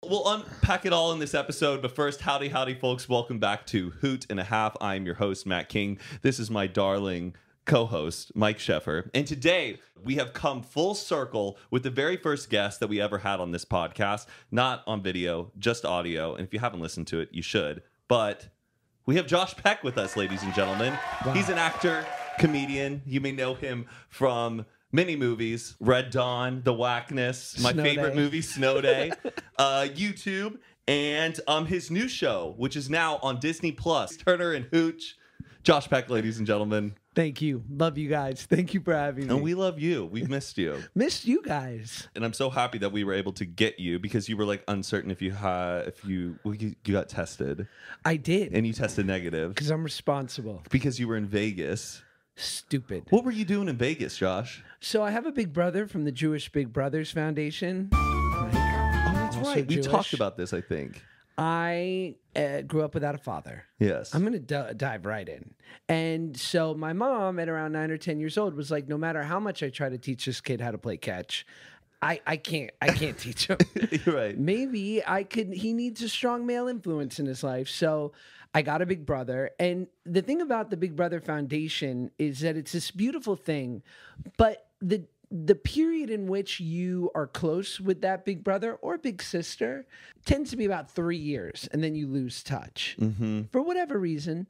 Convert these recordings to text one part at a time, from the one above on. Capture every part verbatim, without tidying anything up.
we'll unpack it all in this episode, but first, howdy, howdy, folks. Welcome back to Hoot and a Half. I'm your host, Matt King. This is my darling co-host, Mike Sheffer. And today, we have come full circle with the very first guest that we ever had on this podcast. Not on video, just audio. And if you haven't listened to it, you should. But we have Josh Peck with us, ladies and gentlemen. Wow. He's an actor, comedian. You may know him from many movies: Red Dawn, The Whackness, my Snow favorite Day. movie, Snow Day, uh, YouTube, and um, his new show, which is now on Disney Plus, Turner and Hooch. Josh Peck, ladies and gentlemen. Thank you. Love you guys. Thank you for having me. And we love you. We've missed you. Missed you guys. And I'm so happy that we were able to get you because you were like uncertain if you had, if you, well, you, you got tested. I did. And you tested negative. Because I'm responsible. Because you were in Vegas. Stupid. What were you doing in Vegas, Josh? So I have a big brother from the Jewish Big Brothers Foundation. Oh, that's Also right. We Jewish. talked about this, I think. I uh, grew up without a father. Yes. I'm going to d- dive right in. And so my mom at around nine or ten years old was like, no matter how much I try to teach this kid how to play catch, I, I can't, I can't teach him. You're right. Maybe I could, he needs a strong male influence in his life. So I got a big brother. And the thing about the Big Brother Foundation is that it's this beautiful thing, but the, the period in which you are close with that big brother or big sister tends to be about three years, and then you lose touch. Mm-hmm. For whatever reason,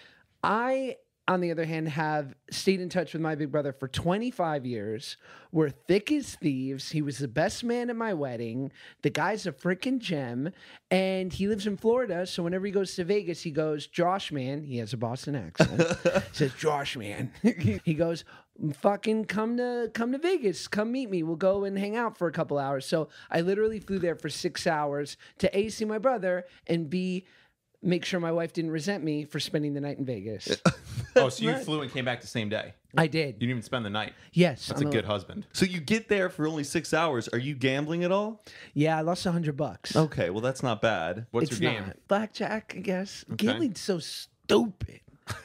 I, on the other hand, have stayed in touch with my big brother for twenty-five years. We're thick as thieves. He was the best man at my wedding. The guy's a freaking gem. And he lives in Florida. So whenever he goes to Vegas, he goes, Josh, man. He has a Boston accent. He says, Josh, man. He goes, fucking come to come to Vegas. Come meet me. We'll go and hang out for a couple hours. So I literally flew there for six hours to A, see my brother, and B, make sure my wife didn't resent me for spending the night in Vegas. Oh, so you right. flew and came back the same day? I You did. didn't even spend the night? Yes. That's I'm a good husband. So you get there for only six hours. Are you gambling at all? Yeah, I lost a hundred bucks. Okay, well, that's not bad. What's It's your game? not. Blackjack, I guess. Okay. Gambling's so stupid.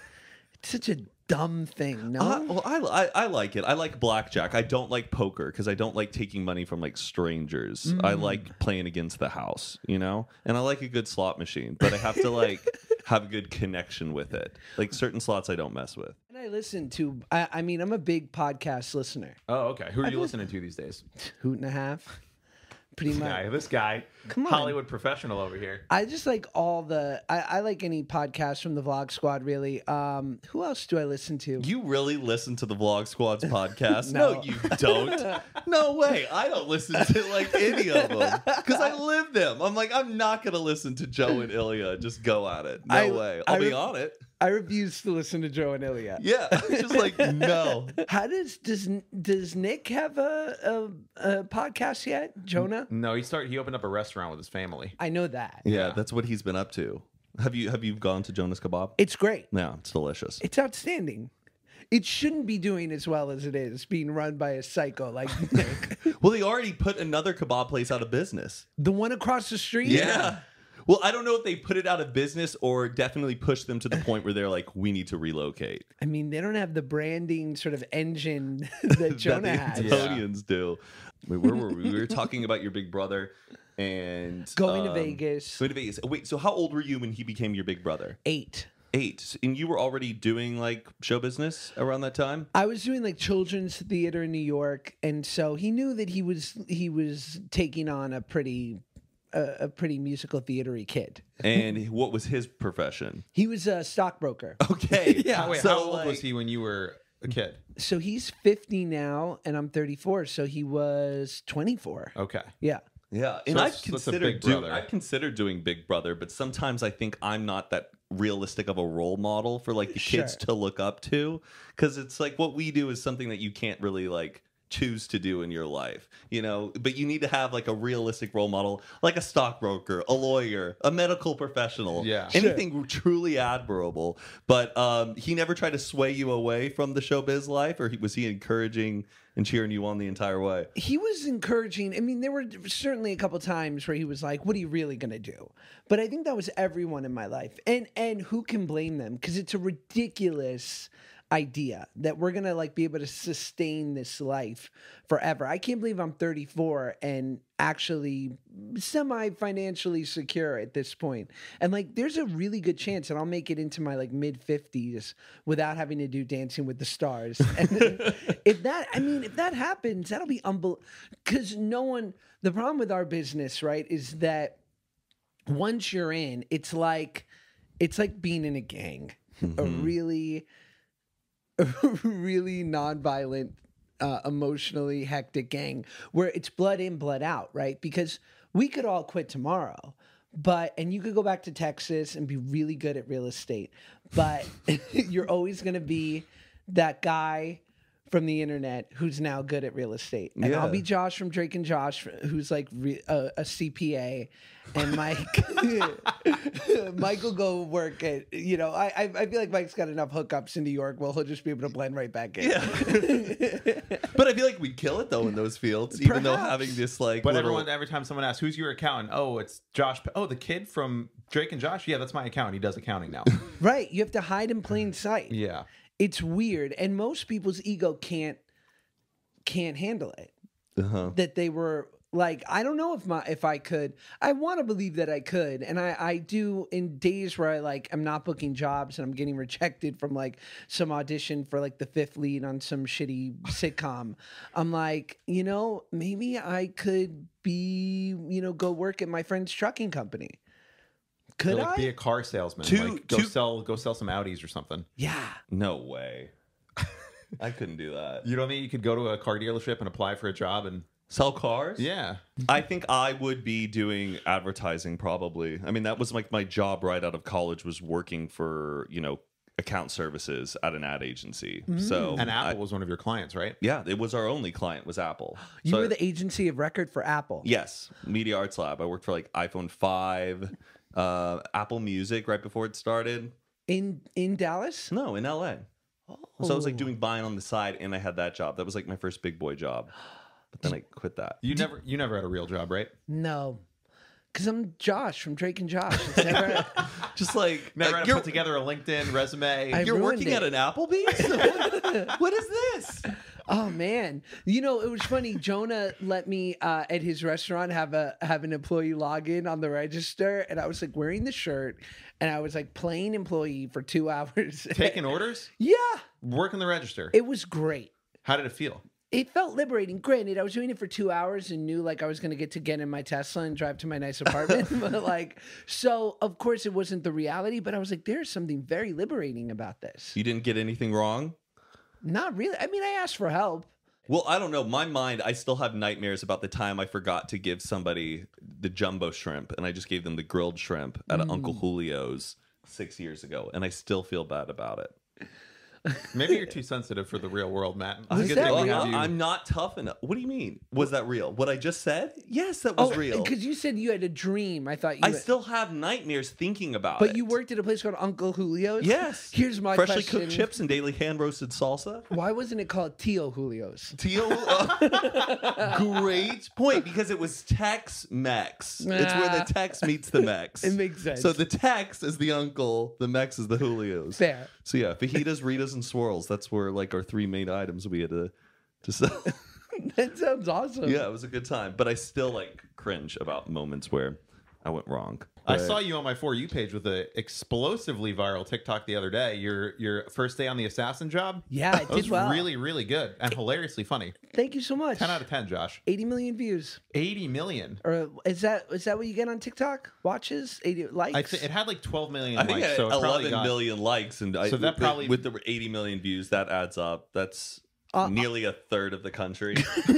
It's such a dumb thing, no? Uh, well, I, I I like it. I like blackjack. I don't like poker because I don't like taking money from like strangers. I Mm. like playing against the house, you know. And I like a good slot machine, but I have to like have a good connection with it. Like certain slots, I don't mess with. And I listen to, I, I mean, I'm a big podcast listener. Oh, okay. Who are I you just- listening to these days? Hoot and a half. Pretty This much. guy. This guy. Come on. Hollywood professional over here. I just like all the, I, I like any podcast from the Vlog Squad, really. Um, who else do I listen to? You really listen to the Vlog Squad's podcast? no. No. you don't. No way. I don't listen to like any of them because I live them. I'm like, I'm not gonna listen to Joe and Ilya just go at it. No I- way. I'll I be re- on it. I refuse to listen to Joe and Ilya. Yeah, just like no. How does, does, does Nick have a, a, a podcast yet? Jonah? No, he started. He opened up a restaurant with his family. I know that. Yeah, Yeah. that's what he's been up to. Have you have you gone to Jonas Kebab? It's great. Yeah, it's delicious. It's outstanding. It shouldn't be doing as well as it is, being run by a psycho like Nick. Well, they already put another kebab place out of business. The one across the street? Yeah. Well, I don't know if they put it out of business or definitely pushed them to the point where they're like, we need to relocate. I mean, they don't have the branding sort of engine that Jonah that the has. Antonians do. Wait, where were we? We were talking about your big brother and Going to um, Vegas. Going to Vegas. Wait, so how old were you when he became your big brother? Eight. Eight. And you were already doing like show business around that time? I was doing like children's theater in New York, and so he knew that he was he was taking on a pretty a, a pretty musical theatery kid. And what was his profession? He was a stockbroker. Okay. Yeah. Oh, wait, So, how old like- was he when you were a kid? So he's fifty now, and I'm thirty-four. So he was twenty-four. Okay. Yeah. Yeah, and So I've it's- so it's a considered Big doing Brother. I've considered doing Big Brother, but sometimes I think I'm not that realistic of a role model for like the kids Sure. to look up to, because it's like what we do is something that you can't really like choose to do in your life, you know, but you need to have like a realistic role model, like a stockbroker, a lawyer, a medical professional, Yeah. anything truly admirable. But um, he never tried to sway you away from the showbiz life, or he, was he encouraging and cheering you on the entire way? He was encouraging. I mean, there were certainly a couple times where he was like, "What are you really going to do?" But I think that was everyone in my life. And and who can blame them? Because it's a ridiculous idea that we're gonna like be able to sustain this life forever. I can't believe I'm thirty-four and actually semi financially secure at this point. And like there's a really good chance that I'll make it into my like mid fifties without having to do Dancing with the Stars. And then, if that I mean if that happens, that'll be unbelievable. Because no one the problem with our business, right, is that once you're in, it's like it's like being in a gang. Mm-hmm. A really a really nonviolent, uh, emotionally hectic gang where it's blood in, blood out, right? Because we could all quit tomorrow, but and you could go back to Texas and be really good at real estate, but you're always going to be that guy from the internet who's now good at real estate. And Yeah. I'll be Josh from Drake and Josh, who's like re- a, a C P A, and Mike Mike will go work at, you know, I I I feel like Mike's got enough hookups in New York. Well, he'll just be able to blend right back in. Yeah. But I feel like we'd kill it though in those fields, even though Perhaps. having this like But little- everyone, every time someone asks, "Who's your accountant?" Oh, it's Josh. Pe- Oh, the kid from Drake and Josh. Yeah, that's my accountant. He does accounting now. Right. You have to hide in plain sight. Yeah. It's weird. And most people's ego can't can't handle it. Uh-huh. That they were like, I don't know if my if I could. I want to believe that I could. And I, I do in days where I like I'm not booking jobs and I'm getting rejected from like some audition for like the fifth lead on some shitty sitcom. I'm like, you know, maybe I could be, you know, go work at my friend's trucking company. Could Or, like, I? be a car salesman? Two- like, go two- sell, go sell some Audis or something. Yeah. No way. I couldn't do that. You don't think you could go to a car dealership and apply for a job and? Sell cars? Yeah. I think I would be doing advertising probably. I mean, that was like my job right out of college was working for, you know, account services at an ad agency. So And I- Apple was one of your clients, right? yeah, it was our only client was Apple. You So- were the agency of record for Apple. Yes, Media Arts Lab. I worked for like iPhone five, uh, Apple Music right before it started. In in Dallas? No, in L A. So I was like doing Vine on the side, and I had that job. That was like my first big boy job. But then I quit that. You never, you never had a real job, right? No. Because I'm Josh from Drake and Josh. It's never, Just like Never like, had to you're, put together a LinkedIn resume. I you're ruined working it. at an Applebee's. what, what is this? oh man. You know, it was funny. Jonah let me uh, at his restaurant have a have an employee log in on the register, and I was like wearing the shirt, and I was like playing employee for two hours. Taking orders, yeah, working the register. it was great. How did it feel? It felt liberating. Granted, I was doing it for two hours and knew like I was going to get to get in my Tesla and drive to my nice apartment. But like, so of course it wasn't the reality, but I was like, there's something very liberating about this. You didn't get anything wrong? Not really. I mean, I asked for help. Well, I don't know. My mind, I still have nightmares about the time I forgot to give somebody the jumbo shrimp, and I just gave them the grilled shrimp at Mm. Uncle Julio's six years ago, and I still feel bad about it. Maybe you're too sensitive for the real world, Matt. It's a Was good that thing we real? have you. I'm not tough enough. What do you mean? Was that real? What I just said? Yes, that was real. Because you said you had a dream. I thought you. I had- still have nightmares thinking about but it. you worked at a place called Uncle Julio's. Yes. Here's my Freshly question. cooked chips and daily hand roasted salsa. Why wasn't it called Tio Julio's? Teal. uh, great point, because it was Tex-Mex. It's where the Tex meets the Mex. It makes sense. So the Tex is the uncle, the Mex is the Julio's. Fair. So yeah, fajitas, Ritas, and swirls. That's where like our three main items we had to to sell. That sounds awesome. Yeah, it was a good time. But I still like cringe about moments where I went wrong. I But- saw you on my For You page with a explosively viral TikTok the other day. Your your first day on the assassin job. Yeah, it That was did well. really, really good and hilariously funny. Thank you so much. ten out of ten, Josh. eighty million views. eighty million. Or is that is that what you get on TikTok? Watches, eighty likes. I think it had like twelve million I think likes, I so it had probably eleven got, million likes, and I, So that with- probably- with the eighty million views, that adds up. That's Uh, nearly a third of the country.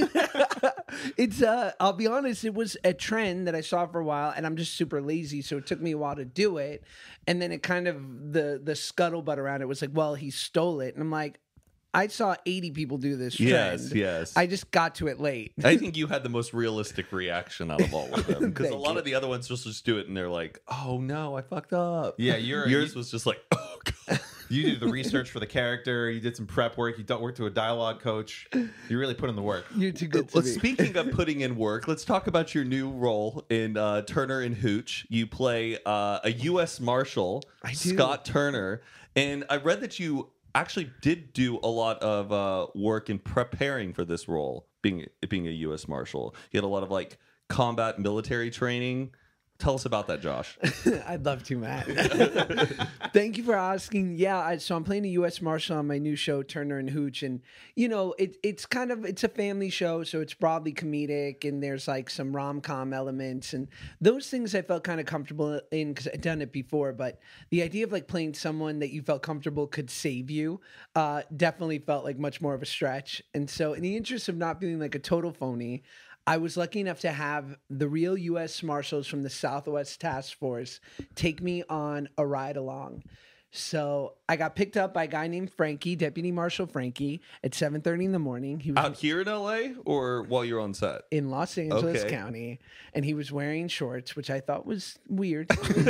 It's uh I'll be honest, it was a trend that I saw for a while, and I'm just super lazy, so it took me a while to do it. And then it kind of the the scuttlebutt around it was like, well, he stole it. And I'm like, I saw eighty people do this trend. Yes, yes. I just got to it late. I think you had the most realistic reaction out of all of them, because a Thank lot you. of the other ones just just do it and they're like, "Oh no, I fucked up." Yeah, you're Yours you, was just like, "Oh god." you did the research for the character. You did some prep work. You worked to a dialogue coach. You really put in the work. You're too good to Well, me. speaking of putting in work, let's talk about your new role in uh, Turner and Hooch. You play uh, a U S Marshal, I do. Scott Turner, and I read that you actually did do a lot of uh, work in preparing for this role, being being a U S Marshal. He had a lot of like combat military training. Tell us about that, Josh. I'd love to, Matt. Thank you for asking. Yeah, I, so I'm playing a U S Marshal on my new show, Turner and Hooch, and you know, it, it's kind of it's a family show, so it's broadly comedic, and there's like some rom com elements, and those things I felt kind of comfortable in because I'd done it before. But the idea of like playing someone that you felt comfortable could save you uh, definitely felt like much more of a stretch. And so, in the interest of not feeling like a total phony, I was lucky enough to have the real U S Marshals from the Southwest Task Force take me on a ride along. So I got picked up by a guy named Frankie, Deputy Marshal Frankie, at seven thirty in the morning. He was Out here in L A or while you're on set? in Los Angeles Okay. County, and he was wearing shorts, which I thought was weird.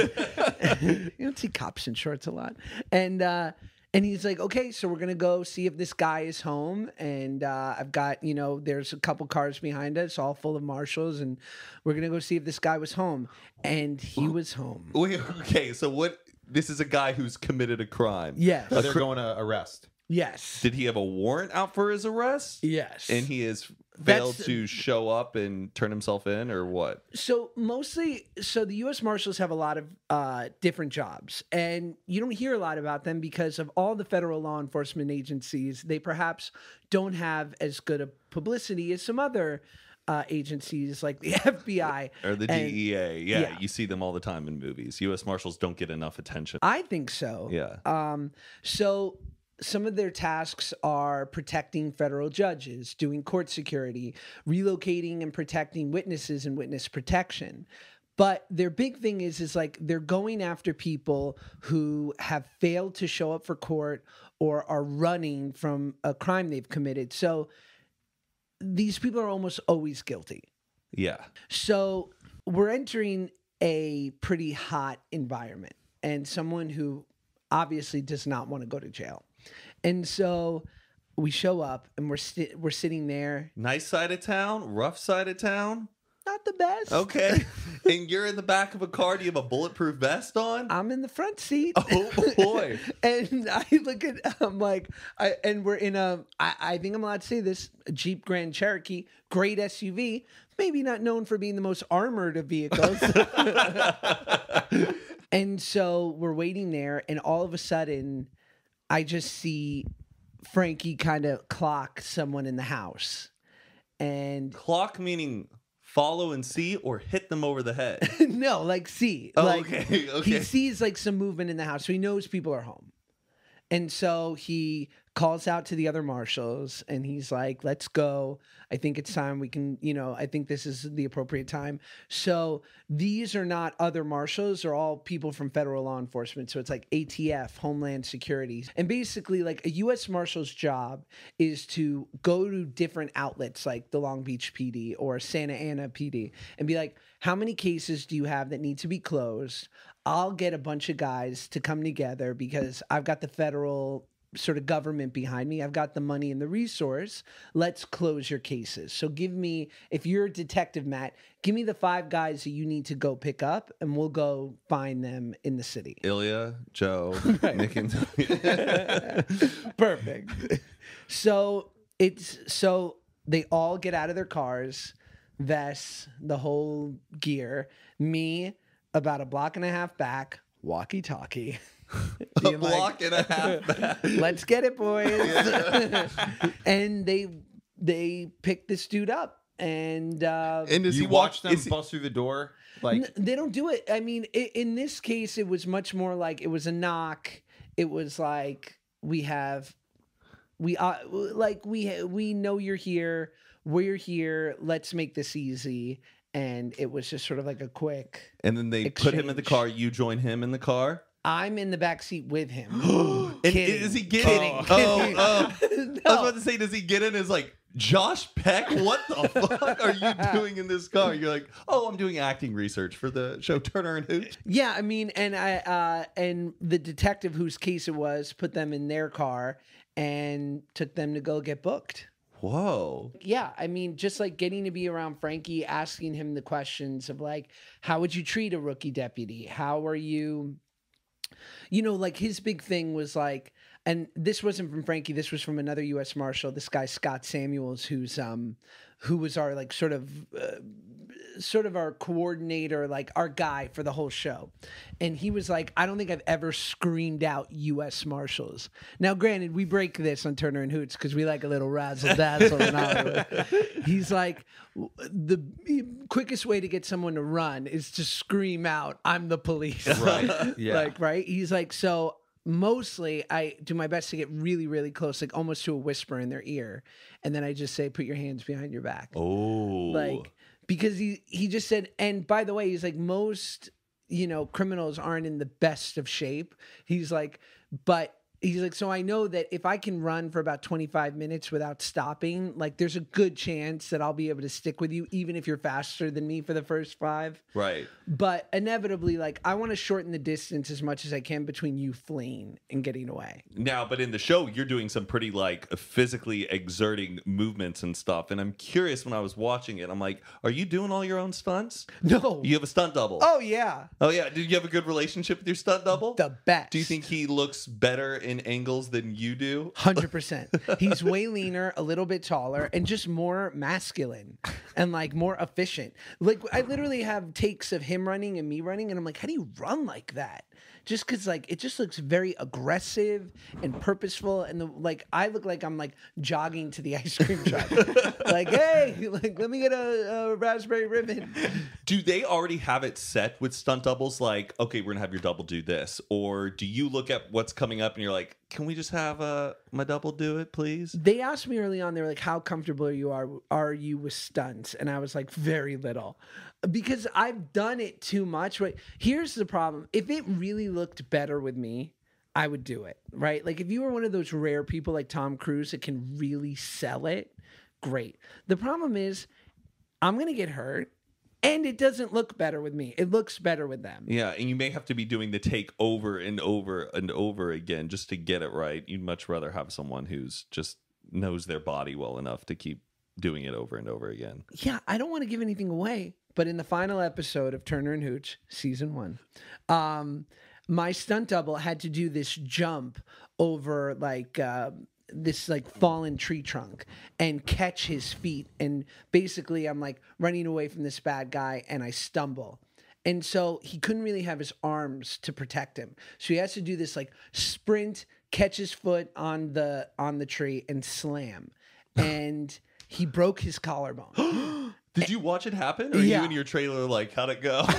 You don't see cops in shorts a lot. And uh, and he's like, okay, so we're gonna go see if this guy is home. And uh, I've got, you know, there's a couple cars behind us, all full of marshals, and we're gonna go see if this guy was home. And he was home. Wait, okay, so what? This is a guy who's committed a crime. Yes. They're going to arrest. Yes. Did he have a warrant out for his arrest? Yes. And he has failed That's- to show up and turn himself in, or what? So mostly, so the U S Marshals have a lot of uh, different jobs, and you don't hear a lot about them because of all the federal law enforcement agencies. They perhaps don't have as good a publicity as some other uh, agencies like the F B I Or the And- D E A. Yeah, yeah. you see them all the time in movies. U S Marshals don't get enough attention. I think so. Yeah. Um, so some of their tasks are protecting federal judges, doing court security, relocating and protecting witnesses and witness protection. But their big thing is, is like they're going after people who have failed to show up for court or are running from a crime they've committed. So these people are almost always guilty. Yeah. So we're entering a pretty hot environment and someone who obviously does not want to go to jail. And so we show up and we're sti- we're sitting there, Nice side of town, rough side of town. not the best. Okay. And you're in the back of a car. Do you have a bulletproof vest on? I'm in the front seat. Oh boy. And I look at, I'm like, I, and we're in a, I, I think I'm allowed to say this, a Jeep Grand Cherokee, great S U V, maybe not known for being the most armored of vehicles. And so we're waiting there, and all of a sudden, I just see Frankie kind of clock someone in the house. And Clock meaning follow and see, or hit them over the head. no, like see. Oh, like, okay, okay. He sees like some movement in the house, so he knows people are home. And so he calls out to the other marshals and he's like, let's go. I think it's time we can, you know, I think this is the appropriate time. So these are not other marshals, they're all people from federal law enforcement. So it's like A T F, Homeland Security. And basically, like a U S Marshal's job is to go to different outlets like the Long Beach P D or Santa Ana P D and be like, how many cases do you have that need to be closed? I'll get a bunch of guys to come together because I've got the federal sort of government behind me. I've got the money and the resource. Let's close your cases. So give me, if you're a detective, Matt, give me the five guys that you need to go pick up and we'll go find them in the city. Ilya, Joe, Nick, and Perfect. So it's, so they all get out of their cars, vests, the whole gear. Me, about a block and a half back, walkie-talkie. a Being like, block and a half back. let's get it, boys. And they they pick this dude up, and uh, And does You he walk? watch them is he- bust through the door? Like, n- they don't do it. I mean, i in this case, it was much more like it was a knock. It was like we have, we uh, like we we know you're here. We're here. Let's make this easy. And it was just sort of like a quick. and then they put him in the exchange. car. You join him in the car. I'm in the back seat with him. And Kidding. is he getting? Kidding. Oh, Kidding. oh. I was No. about to say, does he get in as like Josh Peck? What the fuck are you doing in this car? You're like, oh, I'm doing acting research for the show Turner and Hooch. Yeah, I mean, and I uh, and the detective whose case it was put them in their car and took them to go get booked. Whoa. Yeah, I mean, just like getting to be around Frankie, asking him the questions of like, how would you treat a rookie deputy? How are you? You know, like his big thing was like, and this wasn't from Frankie. This was from another U S Marshal. This guy Scott Samuels, who's um, who was our like sort of. Uh, sort of our coordinator, like our guy for the whole show. And he was like, I don't think I've ever screamed out U S Marshals. Now, granted, we break this on Turner and Hoots because we like a little razzle dazzle in Hollywood. He's like, the quickest way to get someone to run is to scream out, I'm the police. Right. Yeah. Like, right? He's like, so mostly I do my best to get really, really close, like almost to a whisper in their ear. And then I just say, put your hands behind your back. Oh. Like, because he, he just said, and by the way, he's like, most, you know, criminals aren't in the best of shape. He's like, but he's like, so I know that if I can run for about twenty-five minutes without stopping, like there's a good chance that I'll be able to stick with you, even if you're faster than me for the first five. Right. But inevitably, like I want to shorten the distance as much as I can between you fleeing and getting away. Now, but in the show, you're doing some pretty like physically exerting movements and stuff. And I'm curious when I was watching it, I'm like, are you doing all your own stunts? No. You have a stunt double. Oh, yeah. Oh, yeah. Did you have a good relationship with your stunt double? The best. Do you think he looks better in angles than you do? one hundred percent. He's way leaner, a little bit taller, and just more masculine and like more efficient. Like I literally have takes of him running and me running, and I'm like, how do you run like that? Just because like it just looks very aggressive and purposeful, and the, like I look like I'm like jogging to the ice cream truck. Like, hey, like let me get a, a raspberry ribbon. Do they already have it set with stunt doubles? Like, okay, we're gonna have your double do this, or do you look at what's coming up and you're like, can we just have uh, my double do it, please? They asked me early on, they were like, how comfortable you are are you with stunts? And I was like, very little. Because I've done it too much. Right? Here's the problem. If it really looked better with me, I would do it. Right? Like if you were one of those rare people like Tom Cruise that can really sell it, great. The problem is I'm gonna get hurt. And it doesn't look better with me. It looks better with them. Yeah, and you may have to be doing the take over and over and over again just to get it right. You'd much rather have someone who's just knows their body well enough to keep doing it over and over again. Yeah, I don't want to give anything away, but in the final episode of Turner and Hooch, season one, um, my stunt double had to do this jump over like uh, this like fallen tree trunk and catch his feet. And basically I'm like running away from this bad guy and I stumble. And so he couldn't really have his arms to protect him. So he has to do this like sprint, catch his foot on the on the tree and slam. And he broke his collarbone. Did you watch it happen? Or Yeah. you and your trailer like, how'd it go?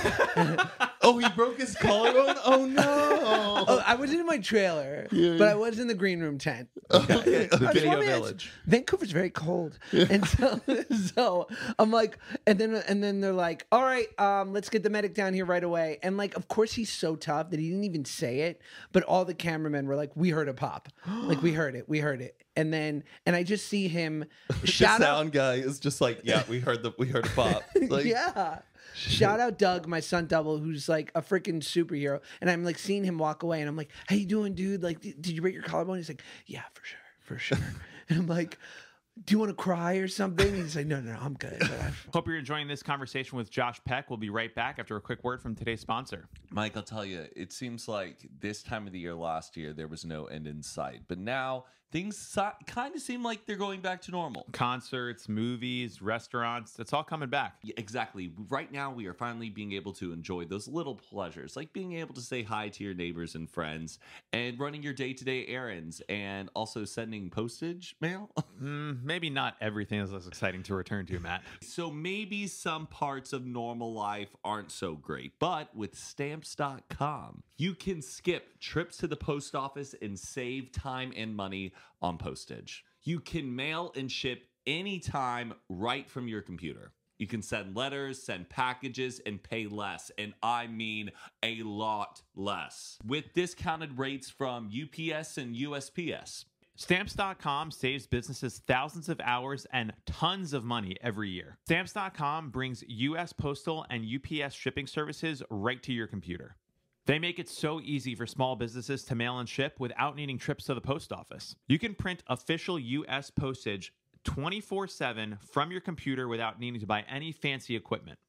Oh, he broke his collarbone? Oh, no. Oh, I wasn't in my trailer, but I was in the green room tent. Okay. I was Video wondering, village. Vancouver's very cold, and so, so I'm like, and then and then they're like, all right, um, let's get the medic down here right away. And like, of course, he's so tough that he didn't even say it, but all the cameramen were like, we heard a pop, like we heard it, we heard it. And then, and I just see him The shout out, sound guy is just like, yeah, we heard the we heard a pop. Like, yeah. Shout out Doug, my stunt double, who's like a freaking superhero. And I'm like seeing him walk away, and I'm like, "How you doing, dude? Like, did you break your collarbone?" He's like, "Yeah, for sure, for sure." And I'm like, "Do you want to cry or something?" And he's like, "No, no, no, I'm good." But I- Hope you're enjoying this conversation with Josh Peck. We'll be right back after a quick word from today's sponsor. Mike, I'll tell you, it seems like this time of the year last year, there was no end in sight. But now things so- kind of seem like they're going back to normal. Concerts, movies, restaurants, it's all coming back. Yeah, exactly. Right now, we are finally being able to enjoy those little pleasures, like being able to say hi to your neighbors and friends and running your day-to-day errands and also sending postage mail. Mm, maybe not everything is as exciting to return to, Matt. So maybe some parts of normal life aren't so great, but with stamps dot com, you can skip trips to the post office and save time and money on postage. You can mail and ship anytime right from your computer. You can send letters, send packages, and pay less. And I mean a lot less. With discounted rates from U P S and U S P S. Stamps dot com saves businesses thousands of hours and tons of money every year. Stamps dot com brings U S Postal and U P S shipping services right to your computer. They make it so easy for small businesses to mail and ship without needing trips to the post office. You can print official U S postage twenty-four seven from your computer without needing to buy any fancy equipment.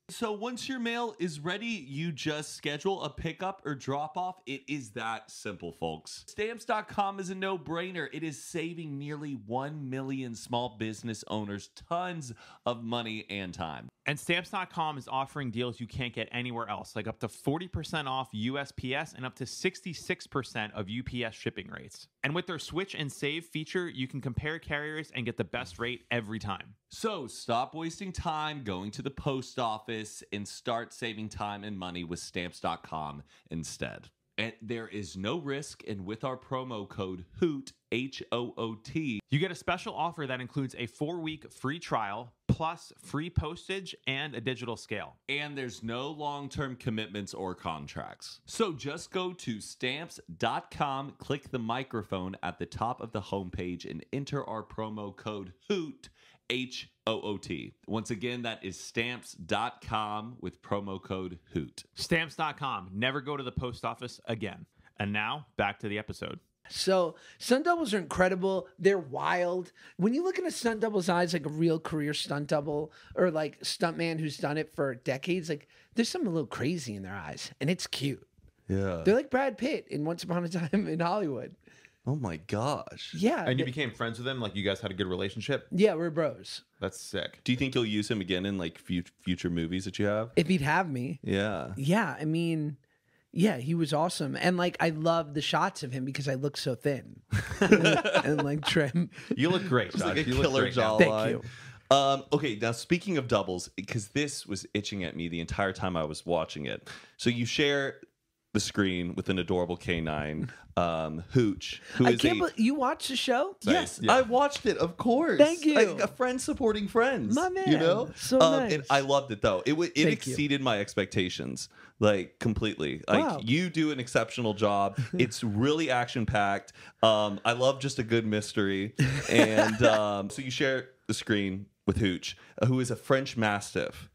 So once your mail is ready, you just schedule a pickup or drop off. It is that simple, folks. Stamps dot com is a no-brainer. It is saving nearly one million small business owners tons of money and time. And Stamps dot com is offering deals you can't get anywhere else, like up to forty percent off U S P S and up to sixty-six percent of U P S shipping rates. And with their Switch and Save feature, you can compare carriers and get the best rate every time. So stop wasting time going to the post office and start saving time and money with Stamps dot com instead. And there is no risk, and with our promo code HOOT, H O O T, you get a special offer that includes a four-week free trial, plus free postage and a digital scale. And there's no long-term commitments or contracts. So just go to Stamps dot com, click the microphone at the top of the homepage, and enter our promo code HOOT, H O O T. Once again, that is Stamps dot com with promo code HOOT. Stamps dot com. Never go to the post office again. And now, back to the episode. So stunt doubles are incredible. They're wild. When you look in a stunt double's eyes, like a real career stunt double or like stuntman who's done it for decades, like there's something a little crazy in their eyes, and it's cute. Yeah. They're like Brad Pitt in Once Upon a Time in Hollywood. Oh my gosh. Yeah. And you they- became friends with him? Like, you guys had a good relationship? yeah, we're bros. That's sick. Do you think you'll use him again in like fu- future movies that you have? If he'd have me. Yeah. Yeah, I mean, yeah, he was awesome. And like I love the shots of him because I look so thin and, and like trim. You look great, It's Josh. like a you look killer great now. Thank jawline. you. Um, okay, now speaking of doubles, because this was itching at me the entire time I was watching it. So you share the screen with an adorable canine, um, Hooch, who I is can't a... believe you watched the show? Yes, Yeah. I watched it, of course. Thank you. Like a friend supporting friends. My man. You know? So um, nice. and I loved it, though. It, w- it Thank you. exceeded my expectations, like, completely. Like, Wow. you do an exceptional job. It's really action-packed. Um, I love just a good mystery. And um, so you share the screen with Hooch, uh, who is a French Mastiff,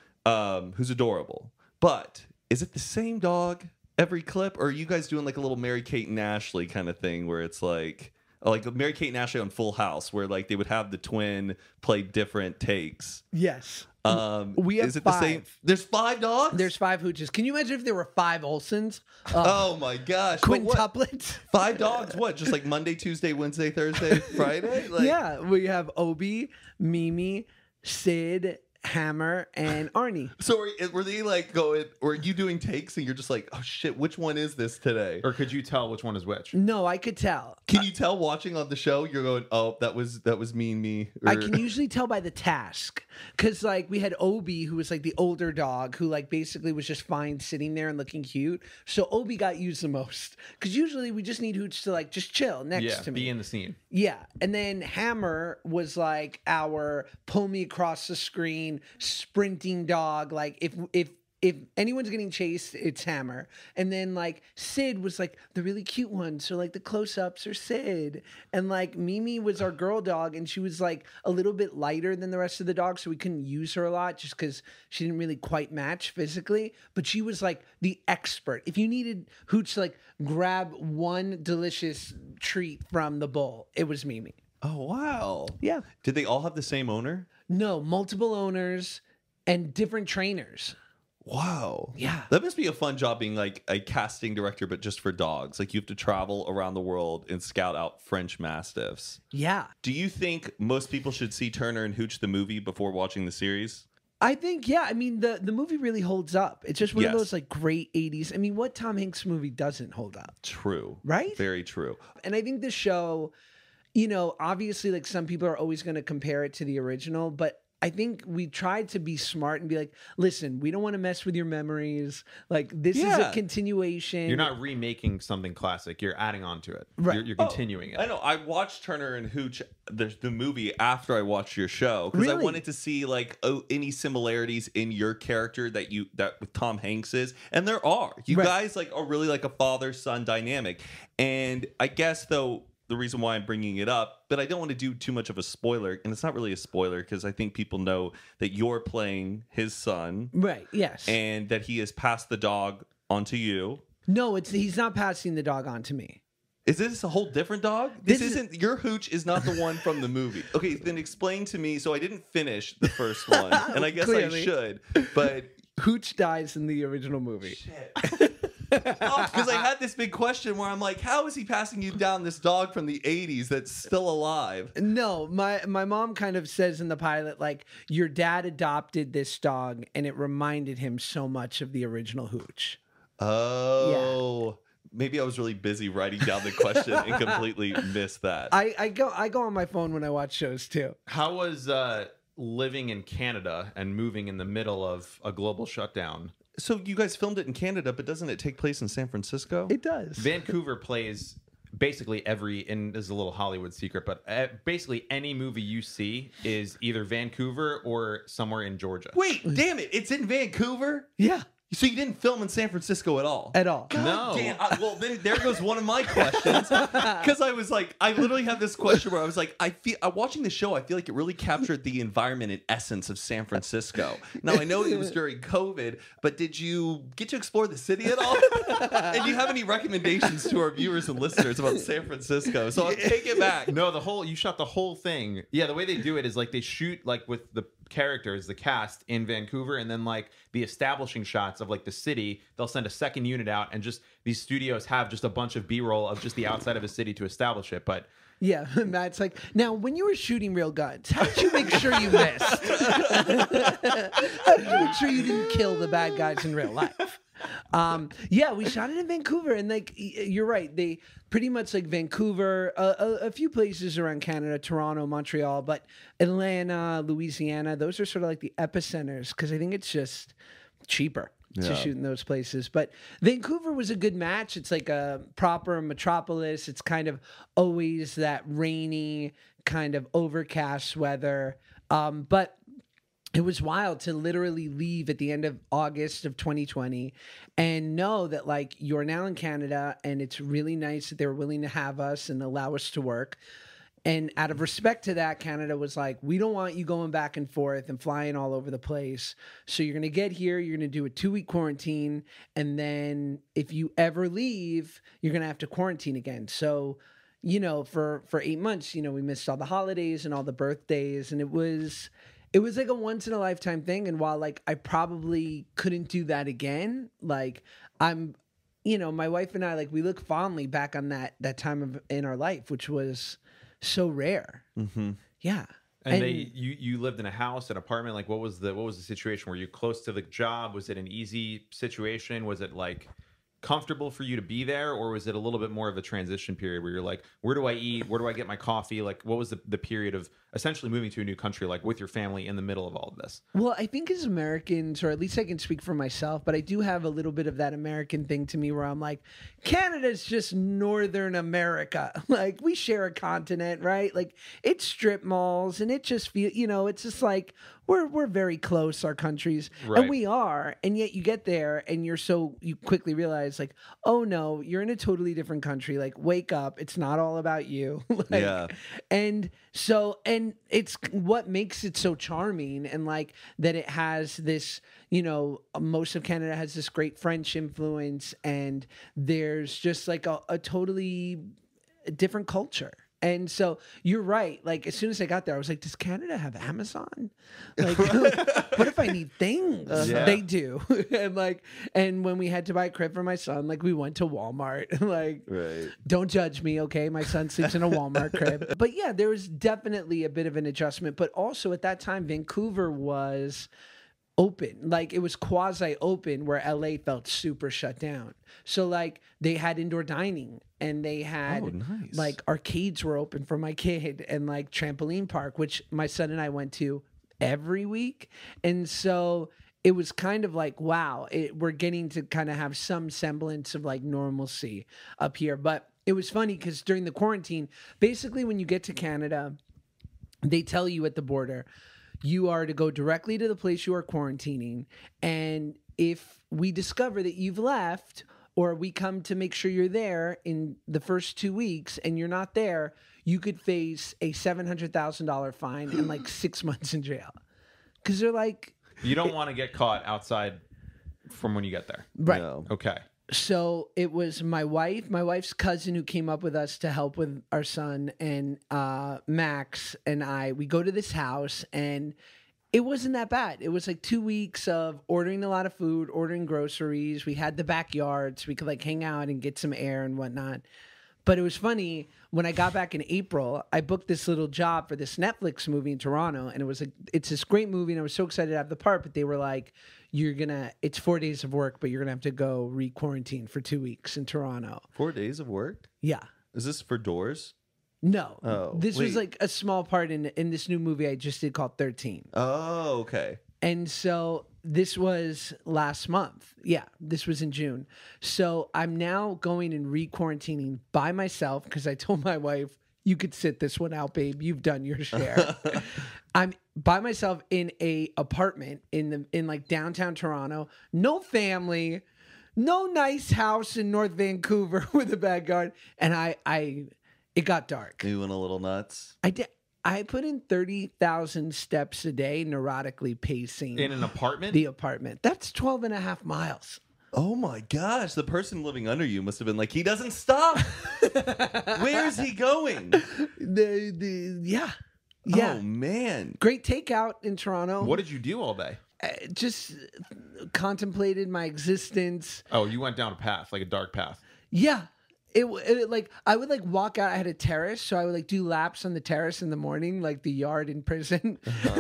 um, who's adorable. But is it the same dog every clip, or are you guys doing like a little Mary-Kate and Ashley kind of thing where it's like like Mary-Kate and Ashley on Full House, where like they would have the twin play different takes? Yes. Um, We have is it the same? five. There's five dogs. There's five hooches. Can you imagine if there were five Olsons? Uh, oh my gosh, But what- quintuplets? Five dogs. What? Just like Monday, Tuesday, Wednesday, Thursday, Friday? Like, yeah, we have Obi, Mimi, Sid, Hammer, and Arnie. So were, were they like going? Were you doing takes and you're just like, oh shit, which one is this today? Or could you tell which one is which? No, I could tell. Can you tell watching on the show? You're going, oh, that was that was me and me. I Or- can usually tell by the task because, like, we had Obi, who was like the older dog, who like basically was just fine sitting there and looking cute. So Obi got used the most because usually we just need Hooch to like just chill next Yeah, to me. be in the scene. Yeah, and then Hammer was like our pull me across the screen sprinting dog. Like if if if anyone's getting chased, it's Hammer. And then like Sid was like the really cute one, so like the close ups are Sid. And like Mimi was our girl dog, and she was like a little bit lighter than the rest of the dogs, so we couldn't use her a lot just because she didn't really quite match physically. But she was like the expert. If you needed Hooch to like grab one delicious treat from the bowl, it was Mimi. Oh wow. Yeah. Did they all have the same owner? No, multiple owners and different trainers. Wow. Yeah. That must be a fun job being like a casting director, but just for dogs. Like you have to travel around the world and scout out French Mastiffs. Yeah. Do you think most people should see Turner and Hooch the movie before watching the series? I think, yeah, I mean, the, the movie really holds up. It's just one Yes. of those like great eighties. I mean, what Tom Hanks movie doesn't hold up? True. Right? Very true. And I think the show, you know, obviously, like some people are always going to compare it to the original, but I think we tried to be smart and be like, listen, we don't want to mess with your memories. Like, this is Yeah. a continuation. You're not remaking something classic. You're adding on to it. Right. You're, you're Oh, continuing I it. know. I watched Turner and Hooch, the, the movie, after I watched your show because I Really? wanted to see like oh, any similarities in your character that you that with Tom Hanks is, and there are. You Right. guys like are really like a father son dynamic, and I guess though. The reason why I'm bringing it up, but I don't want to do too much of a spoiler, and it's not really a spoiler because I think people know that you're playing his son Right. Yes. and that he has passed the dog onto you. no, it's he's not passing the dog on to me. Is this a whole different dog? This, This is- isn't your hooch. Is not the one from the movie. Okay, then explain to me. So I didn't finish the first one, and I guess Clearly. I should. But Hooch dies in the original movie. because I had this big question where I'm like, how is he passing you down this dog from the eighties that's still alive? No, my my mom kind of says in the pilot, like, your dad adopted this dog and it reminded him so much of the original Hooch. Oh. Maybe I was really busy writing down the question and completely missed that. I, I go I go on my phone when I watch shows too. How was uh, living in Canada and moving in the middle of a global shutdown? So you guys filmed it in Canada, but doesn't it take place in San Francisco? It does. Vancouver plays basically every, and this is a little Hollywood secret, but uh, basically any movie you see is either Vancouver or somewhere in Georgia. Wait, damn it! It's in Vancouver. Yeah, So you didn't film in San Francisco at all? at all. God No. damn. I, well, then there goes one of my questions. Because I was like, I literally had this question where I was like, I feel, uh, watching the show, I feel like it really captured the environment and essence of San Francisco. Now, I know it was during COVID, but did you get to explore the city at all? And do you have any recommendations to our viewers and listeners about San Francisco? So I'll take it back. No, the whole, you shot the whole thing. Yeah, the way they do it is like they shoot like with the characters, the cast in Vancouver, and then like the establishing shots of like the city. They'll send a second unit out, and just these studios have just a bunch of B-roll of just the outside of a city to establish it. But Yeah, Matt's like, now when you were shooting real guns, how did you make sure you missed? How did you make sure you didn't kill the bad guys in real life? Um, yeah, we shot it in Vancouver, and like y- you're right, they pretty much like Vancouver, uh, a, a few places around Canada, Toronto, Montreal, but Atlanta, Louisiana, those are sort of like the epicenters because I think it's just cheaper Yeah. to shoot in those places. But Vancouver was a good match. It's like a proper metropolis. It's kind of always that rainy, kind of overcast weather. Um, but it was wild to literally leave at the end of August of twenty twenty and know that like you're now in Canada and it's really nice that they were willing to have us and allow us to work. And out of respect to that, Canada was like, we don't want you going back and forth and flying all over the place. So you're going to get here, you're going to do a two week quarantine. And then if you ever leave, you're going to have to quarantine again. So, you know, for, for eight months, you know, we missed all the holidays and all the birthdays. And it was, it was like a once in a lifetime thing. And while like I probably couldn't do that again, like I'm, you know, my wife and I, like we look fondly back on that, that time of in our life, which was so rare. Mm-hmm. Yeah. and, And- they you you lived in a house, an apartment. Like what was the what was the situation? Were you close to the job? Was it an easy situation? Was it like comfortable for you to be there, or was it a little bit more of a transition period where you're like, where do I eat? Where do I get my coffee? Like what was the, the period of essentially moving to a new country, like with your family in the middle of all of this? Well, I think as Americans, or at least I can speak for myself, but I do have a little bit of that American thing to me where I'm like, Canada's just Northern America. Like we share a continent, right? Like it's strip malls and it just feel, you know, it's just like we're we're very close, our countries. Right. And we are. And yet you get there and you're so you quickly realize like, oh no, you're in a totally different country. Like wake up. It's not all about you. Like, Yeah. and so, and it's what makes it so charming, and like that it has this, you know, most of Canada has this great French influence, and there's just like a, a totally different culture. And so you're right. Like as soon as I got there, I was like, does Canada have Amazon? Like, what if I need things? Yeah. They do. And like, and when we had to buy a crib for my son, like we went to Walmart. Like, Right. don't judge me, okay? My son sleeps in a Walmart crib. But yeah, there was definitely a bit of an adjustment. But also at that time, Vancouver was open. Like it was quasi open where L A felt super shut down. So like they had indoor dining and they had Oh, nice. like arcades were open for my kid and like trampoline park, which my son and I went to every week. And so it was kind of like, wow, it, we're getting to kind of have some semblance of like normalcy up here. But it was funny because during the quarantine, basically when you get to Canada, they tell you at the border, you are to go directly to the place you are quarantining. And if we discover that you've left, or we come to make sure you're there in the first two weeks and you're not there, you could face a seven hundred thousand dollars fine and like six months in jail. Because they're like, You don't want to get caught outside from when you get there. right. No. Okay. So it was my wife, my wife's cousin who came up with us to help with our son, and uh, Max and I. We go to this house, and it wasn't that bad. It was like two weeks of ordering a lot of food, ordering groceries. We had the backyard, so we could like hang out and get some air and whatnot. But it was funny, when I got back in April, I booked this little job for this Netflix movie in Toronto, and it was a, it's this great movie, and I was so excited to have the part, but they were like, you're gonna, it's four days of work, but you're gonna have to go re-quarantine for two weeks in Toronto. Four days of work? Yeah. Is this for Doors? No. Oh, this was wait. like a small part in in this new movie I just did called thirteen. Oh, okay. And so this was last month. Yeah, this was in June. So I'm now going and re-quarantining by myself because I told my wife, you could sit this one out, babe. You've done your share. I'm by myself in a apartment in the in like downtown Toronto. No family, no nice house in North Vancouver with a backyard. And I I it got dark. You went a little nuts. I did I put in thirty thousand steps a day, neurotically pacing In an apartment? the apartment. That's twelve and a half miles. Oh my gosh, the person living under you must have been like, he doesn't stop. Where's he going? The, the, yeah. Yeah. Oh man. Great takeout in Toronto. What did you do all day? Uh, just contemplated my existence. Oh, you went down a path, like a dark path. Yeah. It, it like I would like walk out. I had a terrace, so I would like do laps on the terrace in the morning, like the yard in prison.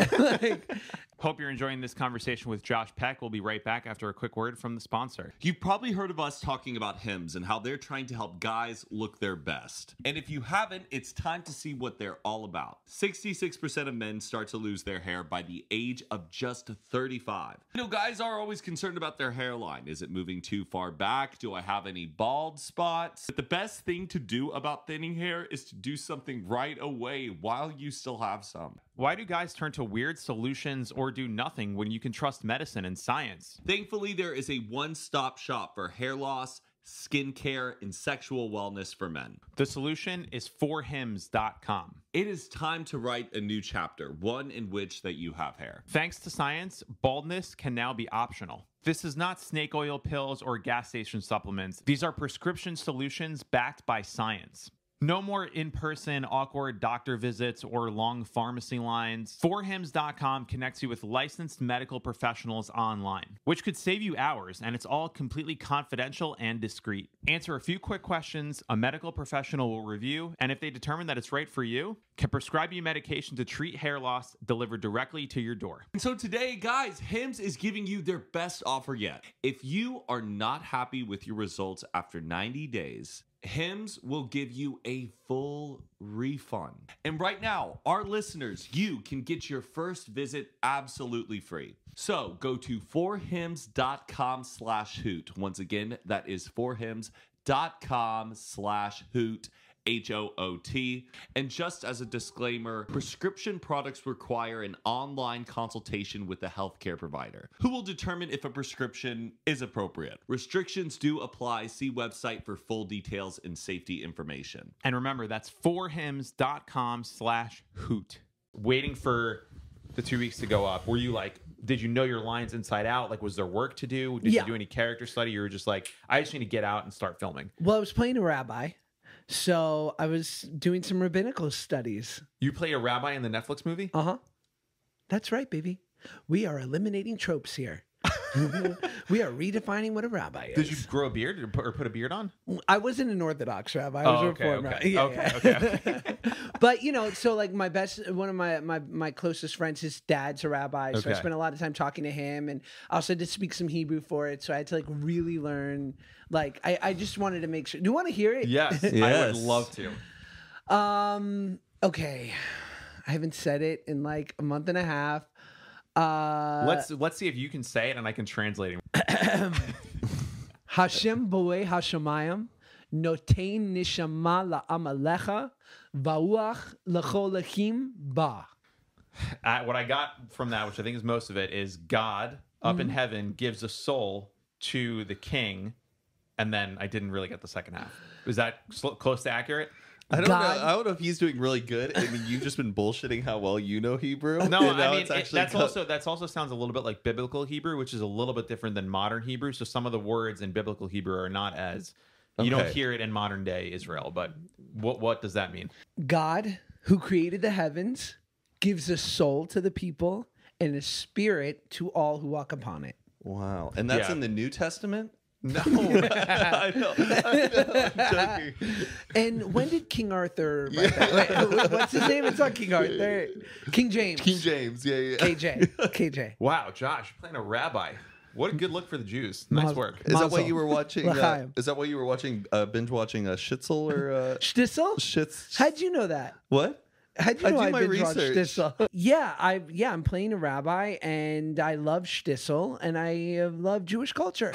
like, Hope you're enjoying this conversation with Josh Peck. We'll be right back after a quick word from the sponsor. You've probably heard of us talking about Hims and how they're trying to help guys look their best. And if you haven't, it's time to see what they're all about. sixty-six percent of men start to lose their hair by the age of just thirty-five. You know, guys are always concerned about their hairline. Is it moving too far back? Do I have any bald spots? But the best thing to do about thinning hair is to do something right away while you still have some. Why do guys turn to weird solutions or do nothing when you can trust medicine and science? Thankfully, there is a one-stop shop for hair loss, skincare, and sexual wellness for men. The solution is for hims dot com. It is time to write a new chapter, one in which that you have hair. Thanks to science, baldness can now be optional. This is not snake oil pills or gas station supplements. These are prescription solutions backed by science. No more in-person awkward doctor visits or long pharmacy lines. for hims dot com connects you with licensed medical professionals online, which could save you hours, and it's all completely confidential and discreet. Answer a few quick questions, a medical professional will review, and if they determine that it's right for you, can prescribe you medication to treat hair loss delivered directly to your door. And so today, guys, Hims is giving you their best offer yet. If you are not happy with your results after ninety days, Hims will give you a full refund. And right now, our listeners, you can get your first visit absolutely free. So go to for hims dot com slash hoot. Once again, that is for hims dot com slash hoot. H O O T. And just as a disclaimer, prescription products require an online consultation with a healthcare provider who will determine if a prescription is appropriate. Restrictions do apply. See website for full details and safety information. And remember, that's for hims dot com slash hoot. Waiting for the two weeks to go up, were you like, did you know your lines inside out? Like, was there work to do? Did Yeah. you do any character study? You were just like, I just need to get out and start filming. well, I was playing a rabbi, so I was doing some rabbinical studies. You play a rabbi in the Netflix movie? Uh huh. That's right, baby. We are eliminating tropes here. We are redefining what a rabbi is. Did you grow a beard or put, or put a beard on? I wasn't an Orthodox rabbi. I was Oh, a okay, Reform okay. rabbi. Yeah, Okay, yeah. okay, But you know, so like my best, one of my my my closest friends, his dad's a rabbi, so I Okay. spent a lot of time talking to him, and I also had to speak some Hebrew for it, so I had to like really learn. Like, I I just wanted to make sure. Do you want to hear it? Yes, I Yes. would love to. Um. Okay. I haven't said it in like a month and a half. Uh, let's let's see if you can say it and I can translate it. Hashem boe Hashemayim notein nishama la'amalecha va'uach l'cholachim ba. Uh, what I got from that, which I think is most of it, is God up in heaven gives a soul to the king, and then I didn't really get the second half. Is that sl- close to accurate? I don't God- know. I don't know if he's doing really good. I mean, you've just been bullshitting how well you know Hebrew. No, and now I mean it's it- actually that's co- also that's also sounds a little bit like biblical Hebrew, which is a little bit different than modern Hebrew. So some of the words in biblical Hebrew are not as you don't Okay. hear it in modern day Israel. But what what does that mean? God, who created the heavens, gives a soul to the people and a spirit to all who walk upon it. Wow, and that's Yeah. in the New Testament. No, I know. I know. I'm joking. And when did King Arthur write that? Wait, what's his name? It's not King Arthur. King James. King James. Yeah, yeah. K J. K J. wow, Josh, you're playing a rabbi. What a good look for the Jews. Nice Mazel. work. Is that what Mazel. you were watching? Uh, L'chaim. is that what you were watching? Uh, binge watching uh, Schnitzel or uh, Shtisel? Shits? How'd you know that? What? How'd you I know do I my binge watched research. Shtisel? Yeah, I yeah, I'm playing a rabbi and I love Shtisel and I uh, love Jewish culture.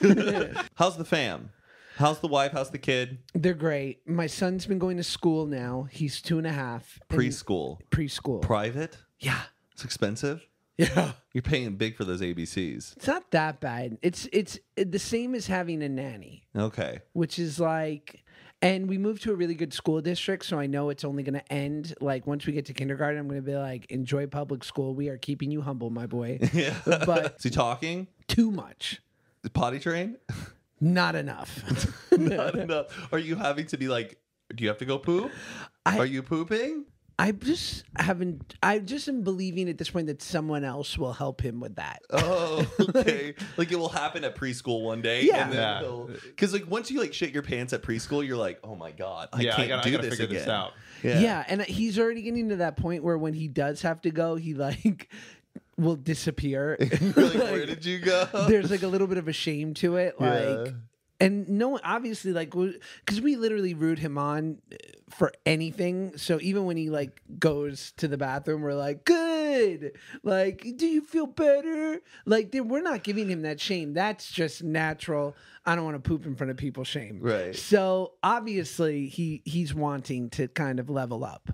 How's the fam? How's the wife? How's the kid? They're great. My son's been going to school now. He's two and a half. and- Preschool, Preschool. private. yeah. It's expensive. Yeah. You're paying big for those A B Cs. It's not that bad. It's it's the same as having a nanny, Okay. which is like, and we moved to a really good school district, so I know it's only going to end like once we get to kindergarten. I'm going to be like, enjoy public school. We are keeping you humble, my boy. Yeah. But Is he talking? too much, Potty train? not enough. Not enough. Are you having to be like? Do you have to go poop? I- Are you pooping? I just haven't. I just am believing at this point that someone else will help him with that. Oh, okay. Like it will happen at preschool one day. Yeah. And then Yeah. Because like once you like shit your pants at preschool, you're like, oh my god, I yeah, can't I gotta, do I gotta this figure again. this out. Yeah. Yeah. and he's already getting to that point where when he does have to go, he like will disappear. You're like, where did you go? There's like a little bit of a shame to it, like. Yeah. And no one, obviously, like, because we literally root him on for anything. So even when he like goes to the bathroom, we're like, good. Like, do you feel better? Like, they- we're not giving him that shame. That's just natural. I don't want to poop in front of people shame. Right. So obviously, he he's wanting to kind of level up,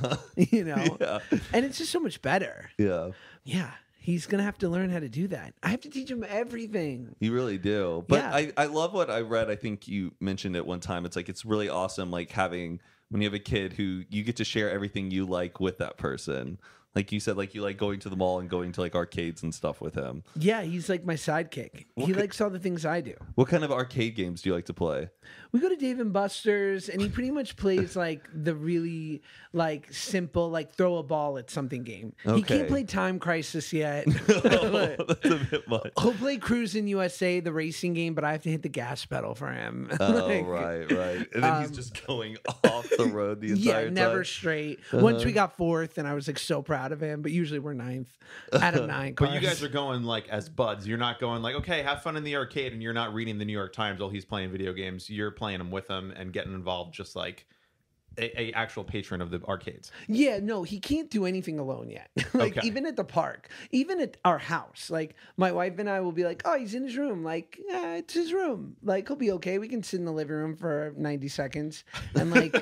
you know. Yeah. And it's just so much better. Yeah. Yeah. He's gonna have to learn how to do that. I have to teach him everything. You really do. But Yeah. I, I love what I read. I think you mentioned it one time. It's like it's really awesome like having when you have a kid who you get to share everything you like with that person. Like you said, like you like going to the mall and going to like arcades and stuff with him. Yeah, he's like my sidekick. What he could- likes all the things I do. What kind of arcade games do you like to play? We go to Dave and Buster's, and he pretty much plays like the really like simple, like throw a ball at something game. He Okay. can't play Time Crisis yet. Oh, that's a bit much. He'll play Cruising U S A, the racing game, but I have to hit the gas pedal for him. Oh, Like, right, right. And then he's um, just going off the road the Yeah, entire never time. straight. Uh-huh. Once we got fourth, and I was like so proud of him. But usually we're ninth out of nine cars. But you guys are going like as buds. You're not going like, okay, have fun in the arcade, and you're not reading the New York Times while he's playing video games. You're playing them with him and getting involved, just like a, a actual patron of the arcades. Yeah, no, he can't do anything alone yet. Like Okay. even at the park, even at our house, like my wife and I will be like, "Oh, he's in his room." Like, yeah, it's his room. Like he'll be okay. We can sit in the living room for ninety seconds, and like,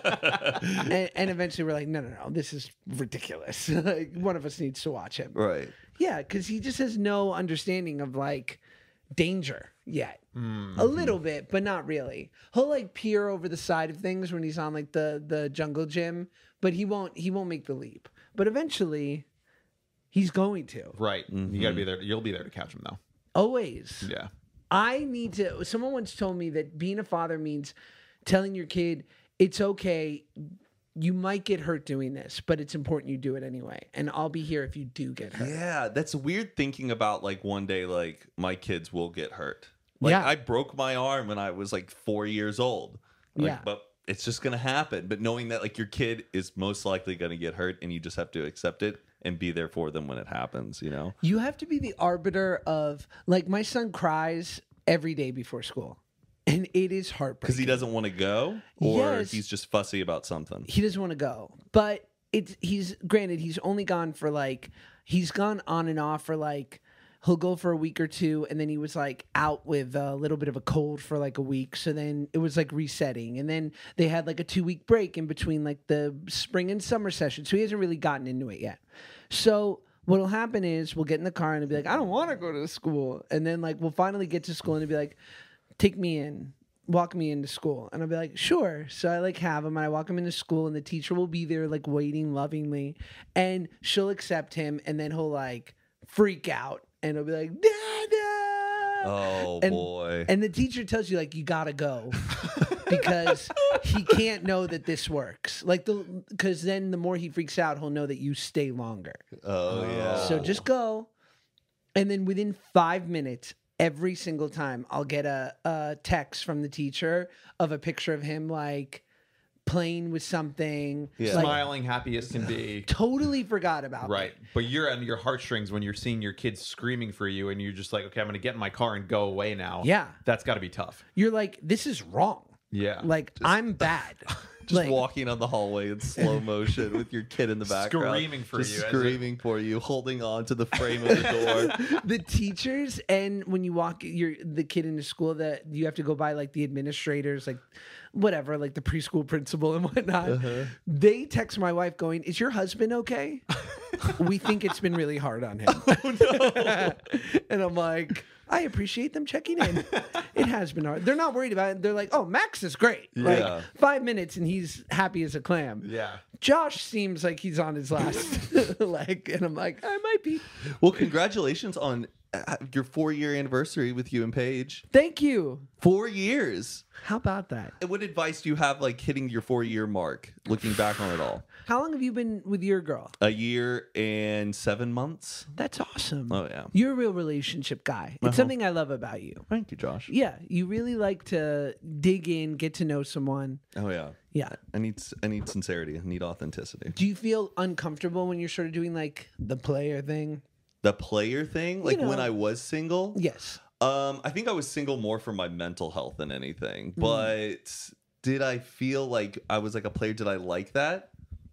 and, and eventually we're like, "No, no, no, this is ridiculous." Like one of us needs to watch him. Right. Yeah, because he just has no understanding of like danger yet. Mm. A little bit, but not really. He'll like peer over the side of things when he's on like the the jungle gym, but he won't he won't make the leap. But eventually he's going to. Right. You got to be there. You'll be there to catch him, though. Always. Yeah. I need to someone once told me that being a father means telling your kid it's okay. You might get hurt doing this, but it's important you do it anyway. And I'll be here if you do get hurt. Yeah, that's weird thinking about like one day like my kids will get hurt. Like Yeah. I broke my arm when I was like four years old. Like, Yeah. but it's just gonna happen. But knowing that like your kid is most likely gonna get hurt and you just have to accept it and be there for them when it happens, you know? You have to be the arbiter of like my son cries every day before school. And it is heartbreaking. Because he doesn't want to go, or Yes. he's just fussy about something. He doesn't want to go. But it's he's granted he's only gone for like he's gone on and off for like he'll go for a week or two and then he was like out with a little bit of a cold for like a week. So then it was like resetting. And then they had like a two week break in between like the spring and summer session. So he hasn't really gotten into it yet. So what'll happen is we'll get in the car and he'll be like, I don't want to go to school. And then like we'll finally get to school and he'll be like, take me in. walk me into school. And I'll be like, sure. So I like have him and I walk him into school and the teacher will be there like waiting lovingly and she'll accept him and then he'll like freak out and he'll be like, Dada. Oh and, boy. And the teacher tells you like, you gotta go because he can't know that this works. Like the, because then the more he freaks out, he'll know that you stay longer. Oh yeah. So just go. And then within five minutes, every single time I'll get a, a text from the teacher of a picture of him like playing with something. Yeah. Like, Smiling, happy as can be. totally forgot about Right. me. But you're on your heartstrings when you're seeing your kids screaming for you and you're just like, okay, I'm going to get in my car and go away now. Yeah. That's got to be tough. You're like, this is wrong. Yeah. Like, I'm bad. Just like, walking on the hallway in slow motion with your kid in the background. Screaming for just you as Screaming for you, holding on to the frame of the door. the teachers and when you walk your the kid into school that you have to go by like the administrators, like whatever, like the preschool principal and whatnot. Uh-huh. They text my wife going, is your husband okay? We think it's been really hard on him. Oh, no. And I'm like, I appreciate them checking in. It has been hard. They're not worried about it. They're like, oh, Max is great. Yeah. Like five minutes and he's happy as a clam. Yeah. Josh seems like he's on his last leg. And I'm like, I might be. Well, congratulations on uh, your four-year anniversary with you and Paige. Thank you. Four years. How about that? What advice do you have, like hitting your four-year mark, looking back on it all? How long have you been with your girl? A year and seven months. That's awesome. Oh yeah. You're a real relationship guy. It's Uh-huh. something I love about you. Thank you, Josh. Yeah, you really like to dig in, get to know someone. Oh yeah. Yeah. I need I need sincerity. I need authenticity. Do you feel uncomfortable when you're sort of doing like the player thing? The player thing, like know. when I was single. Yes. Um, I think I was single more for my mental health than anything. Mm. But did I feel like I was like a player? Did I like that?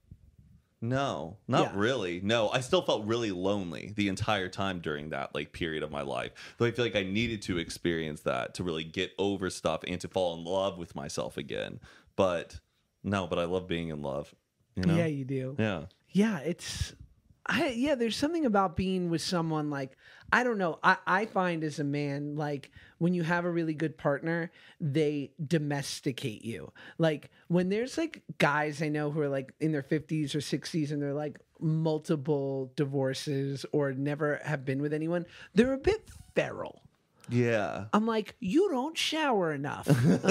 No, not Yeah. really. No, I still felt really lonely the entire time during that like period of my life. Though I feel like I needed to experience that to really get over stuff and to fall in love with myself again. But no, but I love being in love. You know? Yeah, you do. Yeah. Yeah, it's I yeah, there's something about being with someone like I don't know. I, I find as a man, like when you have a really good partner, they domesticate you. Like when there's like guys I know who are like in their fifties or sixties and they're like multiple divorces or never have been with anyone, they're a bit feral. Yeah. I'm like, you don't shower enough.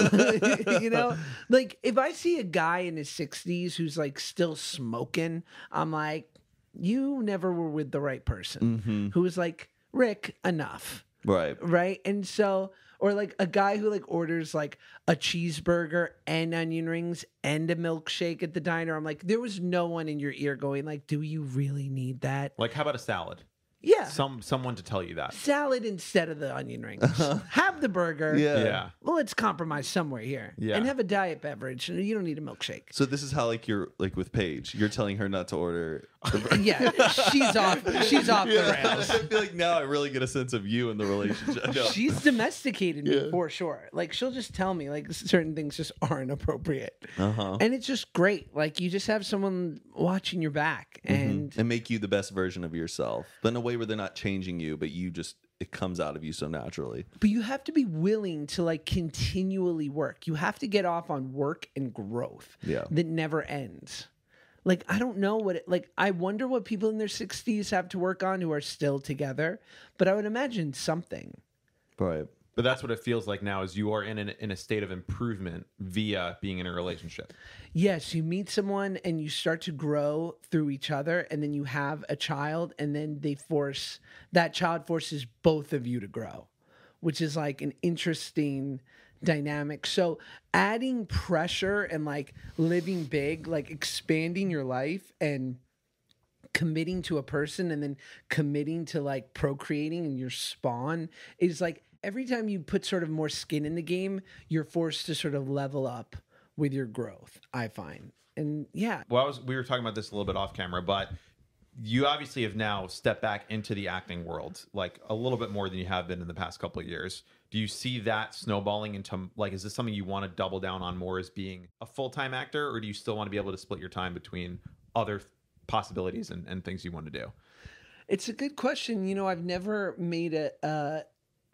You know, like if I see a guy in his sixties who's like still smoking, I'm like, you never were with the right person. Mm-hmm. Who was like, Rick, enough. Right. Right. And so, or like a guy who like orders like a cheeseburger and onion rings and a milkshake at the diner. I'm like, there was no one in your ear going like, do you really need that? Like, how about a salad? Yeah. Some someone to tell you that. Salad instead of the onion rings. Have the burger. Yeah. Yeah. Well, let's compromise somewhere here. Yeah. And have a diet beverage. You don't need a milkshake. So this is how like you're like with Paige. You're telling her not to order. Yeah, she's off. She's off the rails. I feel like now I really get a sense of you in the relationship. No. She's domesticated me Yeah. for sure. Like she'll just tell me like certain things just aren't appropriate, Uh-huh. and it's just great. Like you just have someone watching your back, and And make you the best version of yourself, but in a way where they're not changing you, but you just it comes out of you so naturally. but you have to be willing to like continually work. You have to get off on work and growth. Yeah. that never ends. Like I don't know what it like. I wonder what people in their sixties have to work on who are still together. But I would imagine something. Right. But that's what it feels like now is you are in an, in a state of improvement via being in a relationship. Yes, you meet someone and you start to grow through each other, and then you have a child, and then they force that child forces both of you to grow, which is like an interesting dynamic. So adding pressure and like living big, like expanding your life and committing to a person and then committing to like procreating and your spawn is like every time you put sort of more skin in the game, you're forced to sort of level up with your growth, I find. And yeah, Well, I was, we were talking about this a little bit off camera, but you obviously have now stepped back into the acting world like a little bit more than you have been in the past couple of years. Do you see that snowballing into like, is this something you want to double down on more as being a full-time actor, or do you still want to be able to split your time between other possibilities and, and things you want to do? it's a good question. You know, I've never made a, uh,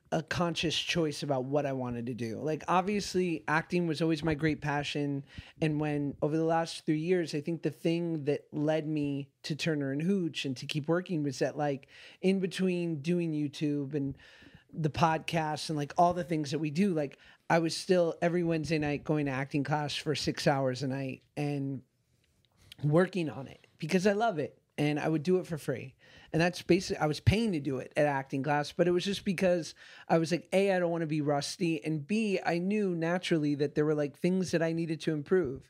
a conscious choice about what I wanted to do. Like, obviously, acting was always my great passion. And when over the last three years, I think the thing that led me to Turner and Hooch and to keep working was that, like, in between doing YouTube and the podcast and like all the things that we do, like, I was still every Wednesday night going to acting class for six hours a night and working on it because I love it. And I would do it for free. And that's basically, I was paying to do it at acting class, but it was just because I was like, A, I don't want to be rusty. And B, I knew naturally that there were like things that I needed to improve.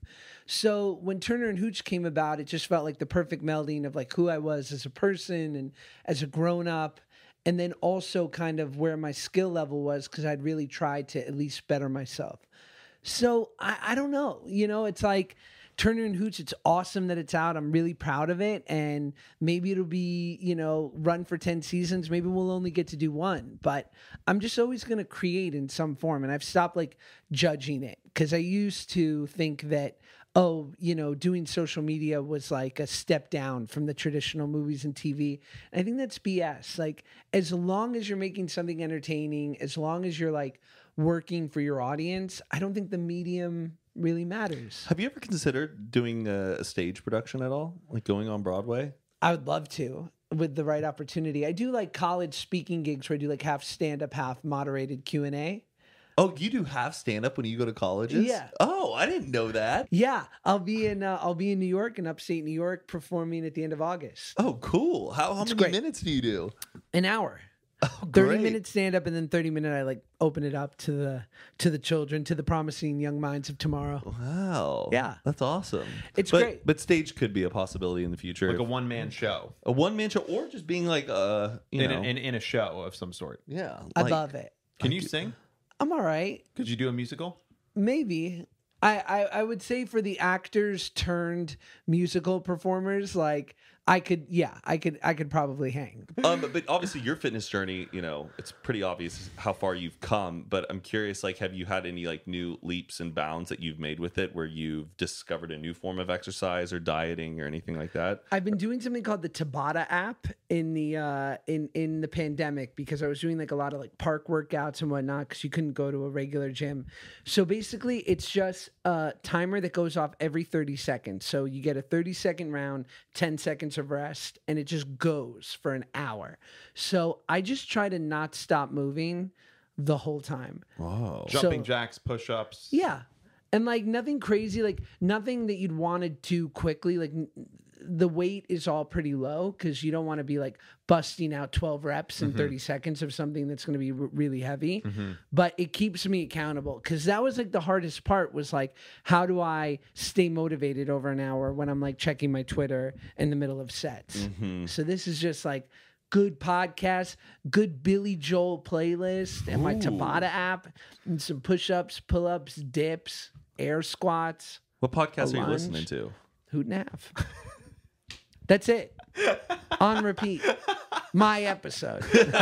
So when Turner and Hooch came about, it just felt like the perfect melding of like who I was as a person and as a grown up. And then also kind of where my skill level was because I'd really tried to at least better myself. So I, I don't know, you know, it's like, Turner and Hooch, it's awesome that it's out. I'm really proud of it. And maybe it'll be, you know, run for ten seasons. Maybe we'll only get to do one. But I'm just always going to create in some form. And I've stopped, like, judging it. Because I used to think that, oh, you know, doing social media was, like, a step down from the traditional movies and T V. And I think that's B S. Like, as long as you're making something entertaining, as long as you're, like, working for your audience, I don't think the medium really matters. Have you ever considered doing a, a stage production at all? Like going on Broadway? I would love to with the right opportunity. I do like college speaking gigs where I do like half stand-up, half moderated Q and A. Oh, you do half stand-up when you go to colleges? Yeah. Oh, I didn't know that. Yeah, I'll be in uh, I'll be in New York, in upstate New York, performing at the end of August. Oh, cool. How, how many great. minutes do you do? An hour. Oh, thirty great. minute stand up and then thirty minute I like open it up to the to the children, to the promising young minds of tomorrow. Wow. Yeah. That's awesome. It's but, great. But stage could be a possibility in the future. Like a one man show a one-man show or just being like, uh, you in know. a, in, in a show of some sort. yeah. I like- love it. Can you sing? I'm all right. Could you do a musical? Maybe. I, I, I would say for the actors turned musical performers, like I could, yeah, I could, I could probably hang. um, but, but obviously your fitness journey, you know, it's pretty obvious how far you've come, but I'm curious, like, have you had any like new leaps and bounds that you've made with it where you've discovered a new form of exercise or dieting or anything like that? I've been doing something called the Tabata app in the uh, in in the pandemic because I was doing like a lot of like park workouts and whatnot because you couldn't go to a regular gym. So basically, it's just a timer that goes off every thirty seconds. So you get a thirty second round, ten seconds of rest, and it just goes for an hour. So I just try to not stop moving the whole time. Wow. Jumping So- jacks, push ups. Yeah. And like nothing crazy, like nothing that you'd want to do quickly. Like n- the weight is all pretty low because you don't want to be like busting out twelve reps in thirty seconds of something that's going to be r- really heavy. But it keeps me accountable because that was like the hardest part was like, how do I stay motivated over an hour when I'm like checking my Twitter in the middle of sets? So this is just like good podcast, good Billy Joel playlist, and my Ooh. Tabata app, and some push-ups, pull-ups, dips, air squats, What podcast A are you lunge. listening to? hoot and half. That's it. On repeat. My episode.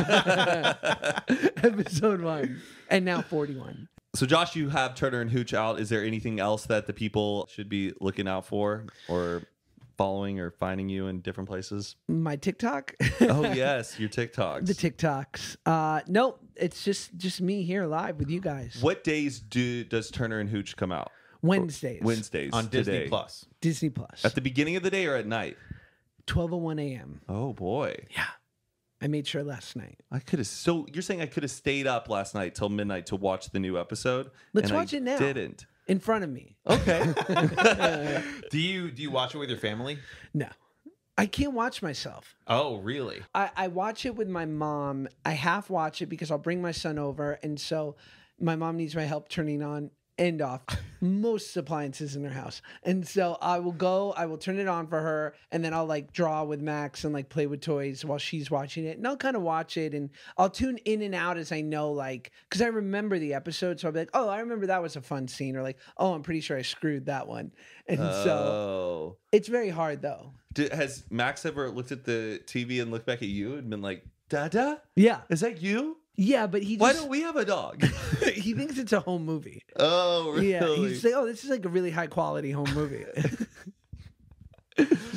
Episode one. And now forty-one. So, Josh, you have Turner and Hooch out. Is there anything else that the people should be looking out for or following or finding you in different places? My TikTok. Oh, yes, your TikToks. The TikToks. Uh, nope. It's just just me here live with you guys. What days do does Turner and Hooch come out? Wednesdays. Wednesdays. On Disney today. Plus. Disney Plus. At the beginning of the day or at night? twelve oh one a.m. Oh, boy. Yeah. I made sure last night. I could have. So you're saying I could have stayed up last night till midnight to watch the new episode? Let's and watch I it now. Didn't. In front of me. Okay. Do you do you watch it with your family? No. I can't watch myself. Oh, really? I, I watch it with my mom. I half watch it because I'll bring my son over. And so my mom needs my help turning on and off most appliances in her house. And so I will go, I will turn it on for her. And then I'll like draw with Max and like play with toys while she's watching it. And I'll kind of watch it and I'll tune in and out as I know, like, because I remember the episode. So I'll be like, oh, I remember that was a fun scene. Or like, oh, I'm pretty sure I screwed that one. And so Oh. it's very hard though. Did, has Max ever looked at the T V and looked back at you and been like, Dada? Yeah. Is that you? Yeah, but he just, Why don't we have a dog? he thinks it's a home movie. Oh, really? Yeah, he's like, oh, this is like a really high quality home movie. It's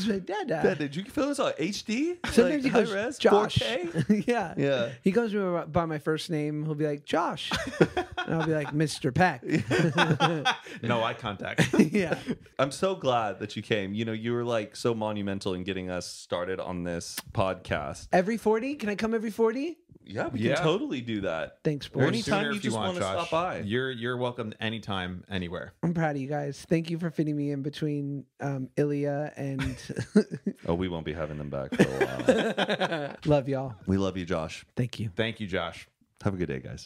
like, Dada. Dad, did you film this on H D? Sometimes like, he goes, high res, Josh. four K? yeah. Yeah. He comes to me by my first name. He'll be like, Josh. And I'll be like, Mister Peck. No eye contact. yeah. I'm so glad that you came. You know, you were like so monumental in getting us started on this podcast. Every forty? Can I come every forty? Yeah, we Yeah. can totally do that. Thanks, Or boys. anytime Sooner you if just want, wanna Josh. stop by. You're you're welcome anytime, anywhere. I'm proud of you guys. Thank you for fitting me in between um, Ilya and Oh, we won't be having them back for a while. love y'all. We love you, Josh. Thank you. Thank you, Josh. Have a good day, guys.